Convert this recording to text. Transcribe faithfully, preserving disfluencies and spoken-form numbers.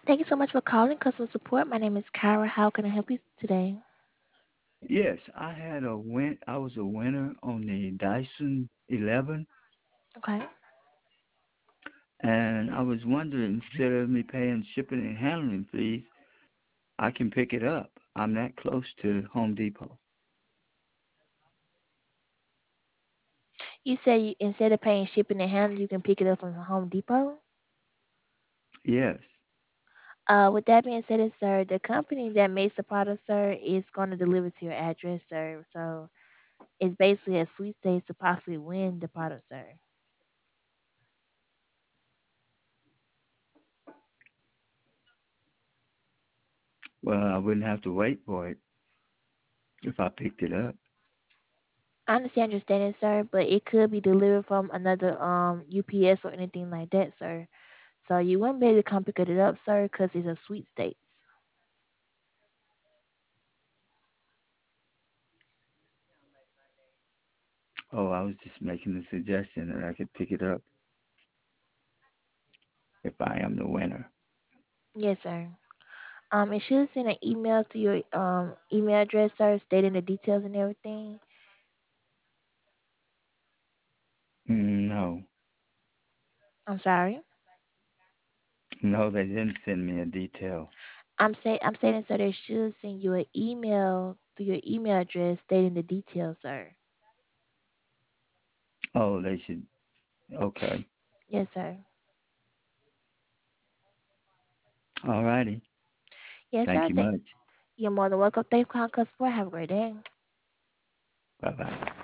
Thank you so much for calling customer support. My name is Kyra. How can I help you today? Yes, I had a win. I was a winner on the Dyson eleven, Okay. and I was wondering, instead of me paying shipping and handling fees, I can pick it up. I'm that close to Home Depot. You said you, instead of paying shipping and handling, you can pick it up from Home Depot. Yes. Uh, with that being said, sir, the company that makes the product, sir, is going to deliver to your address, sir. So it's basically a sweepstakes to possibly win the product, sir. Well, I wouldn't have to wait for it if I picked it up. I understand your standing, sir, but it could be delivered from another um U P S or anything like that, sir. So you wouldn't be able to come pick it up, sir, because it's a sweepstakes. Oh, I was just making the suggestion that I could pick it up if I am the winner. Yes, sir. Um, it should send an email to your um email address, sir, stating the details and everything. Mm, No, I'm sorry. no, they didn't send me a detail. I'm say I'm saying, sir, they should send you an email to your email address stating the details, sir. Oh, they should. Okay. Yes, sir. All righty. Yes, Thank sir. you Th- much. You're more than welcome. Thank you for calling customer support. Have a great day. Bye bye.